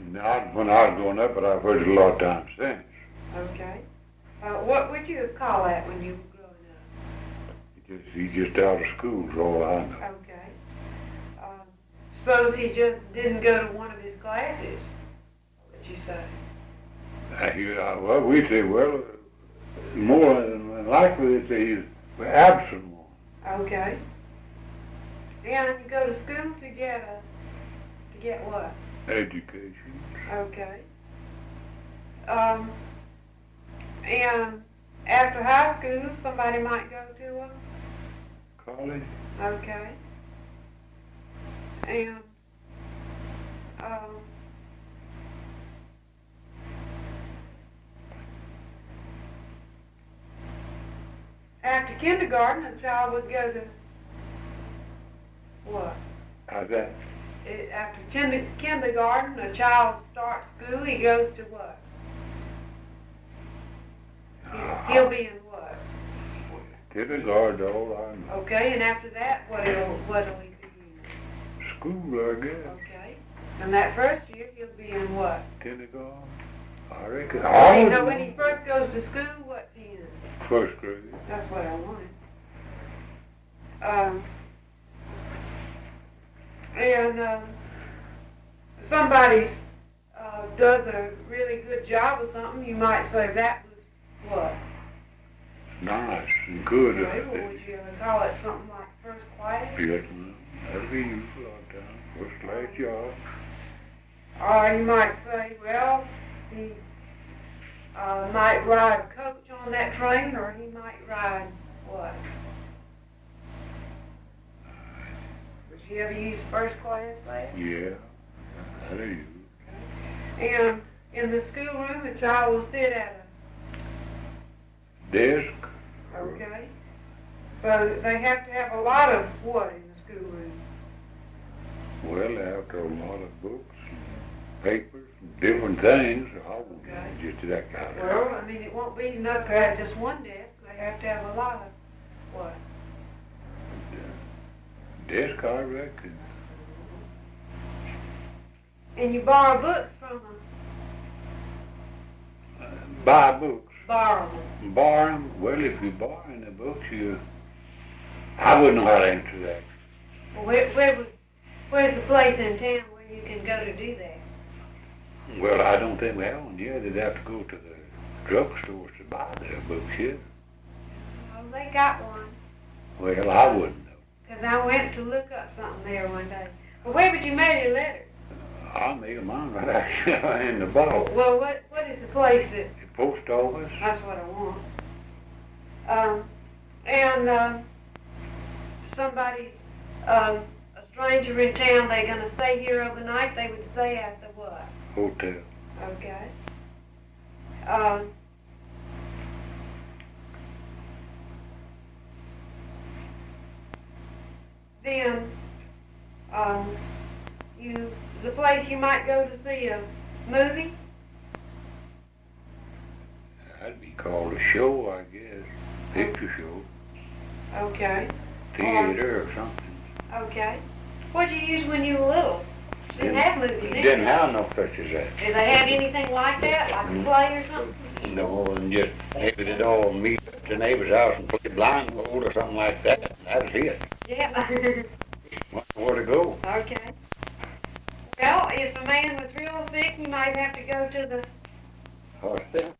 Not when I was growing up, but I've heard it a lot of times since. Okay. What would you call that when you were growing up? He's just out of school, is all I know. Okay. Suppose he just didn't go to one of his classes. What would you say? Well, we say, well, more than likely they say he's absent one. Okay. And you go to school to get what? Education. Okay. And after high school, somebody might go to a College. okay. And after kindergarten, a child would go to what? How's that? After kindergarten, a child starts school, he goes to what? He'll be in what? Kindergarten, all I know. Okay, and after that, what'll he be in? School, I guess. Okay. And that first year, he'll be in what? Kindergarten. I reckon. Okay, now when he first goes to school, what's he in? First grade. That's what I wanted. Somebody does a really good job of something, you might say that was what? Nice and good. Okay, well, would you call it something like first class? Yes, ma'am. That'd be used a lot of times. First class job. Or you might say, well, he might ride a coach on that train, or he might ride what? Did you ever use first class there? Yeah, I do. And in the schoolroom, a child will sit at a desk. Okay. So they have to have a lot of what in the schoolroom? Well, they have to have a lot of books, and papers, and different things. I won't just that kind of thing. Well, I mean, it won't be enough to have just one desk. They have to have a lot of what? Desk, I reckon. And you borrow books from them? Buy books. Borrow them. Borrow them? Well, if you're borrowing the books, I wouldn't know how to answer that. Well, where's the place in town where you can go to do that? Well, I don't think we have one yet. They'd have to go to the drugstores to buy their books here. Well, they got one. Well, I wouldn't know. Because I went to look up something there one day. Well, where would you mail your letters? I'll mail mine right out in the box. Well, what is the place that... The post office. That's what I want. Somebody, a stranger in town, they're going to stay here overnight, they would stay at the what? Hotel. Okay. Then, the place you might go to see a movie? That'd be called a show, I guess. Picture show. Okay. Theater or something. Okay. What'd you use when you were little? Didn't have movies. Didn't have no such as that. Did they have anything like that, like a play or something? No, and just maybe they'd all meet at the neighbor's house and play blindfold or something like that. That was it. Yeah. Where to go? Okay. Well, if a man was real sick, he might have to go to the hospital.